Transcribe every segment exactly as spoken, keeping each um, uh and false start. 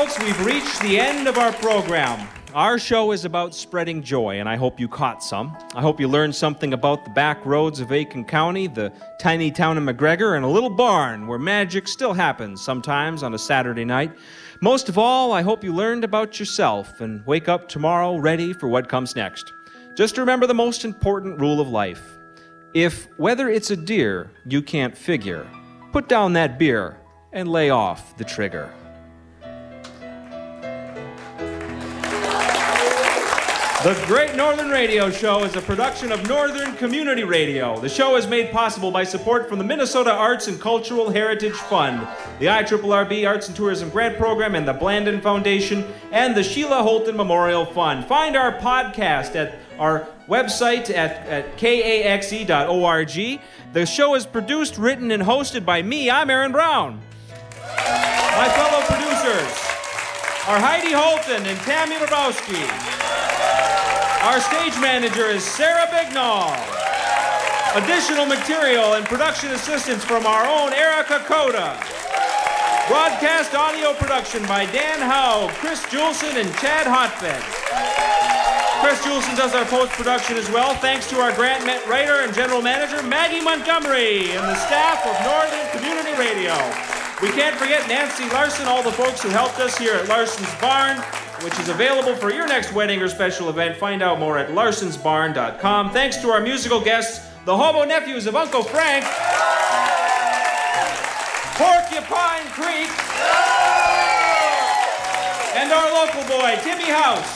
folks, we've reached the end of our program. Our show is about spreading joy, and I hope you caught some. I hope you learned something about the back roads of Aitkin County, the tiny town of McGregor, and a little barn where magic still happens sometimes on a Saturday night. Most of all, I hope you learned about yourself and wake up tomorrow ready for what comes next. Just remember the most important rule of life. If whether it's a deer you can't figure, put down that beer and lay off the trigger. The Great Northern Radio Show is a production of Northern Community Radio. The show is made possible by support from the Minnesota Arts and Cultural Heritage Fund, the I R R R B Arts and Tourism Grant Program, and the Blandin Foundation, and the Sheila Holton Memorial Fund. Find our podcast at our website at, at K A X E dot org. The show is produced, written, and hosted by me. I'm Aaron Brown. My fellow producers are Heidi Holton and Tammy Rabowski. Our stage manager is Sarah Bignall. Additional material and production assistance from our own Erica Coda. Broadcast audio production by Dan Howe, Chris Juleson, and Chad Hotfed. Chris Juleson does our post-production as well, thanks to our grant writer and general manager, Maggie Montgomery, and the staff of Northern Community Radio. We can't forget Nancy Larson, all the folks who helped us here at Larson's Barn, which is available for your next wedding or special event. Find out more at larsons barn dot com. Thanks to our musical guests, the Hobo Nephews of Uncle Frank, Porcupine Creek, and our local boy, Timmy House.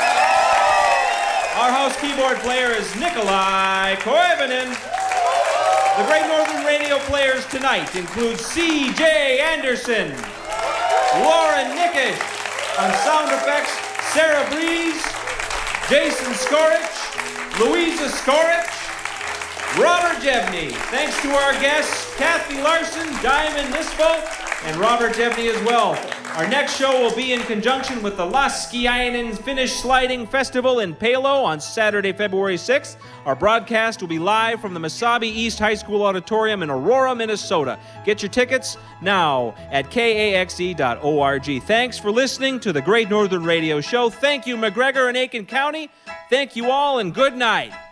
Our house keyboard player is Nikolai Koivunen. The Great Northern Radio players tonight include C J Anderson, Lauren Nickish, on sound effects, Sarah Breeze, Jason Skorich, Louisa Skorich, Robert Jebney. Thanks to our guests, Kathy Larson, Diamond Nisbo, and Robert Jebney as well. Our next show will be in conjunction with the Laskiainen Finnish Sliding Festival in Palo on Saturday, February sixth. Our broadcast will be live from the Mesabi East High School Auditorium in Aurora, Minnesota. Get your tickets now at K A X E dot org. Thanks for listening to the Great Northern Radio Show. Thank you, McGregor and Aitkin County. Thank you all, and good night.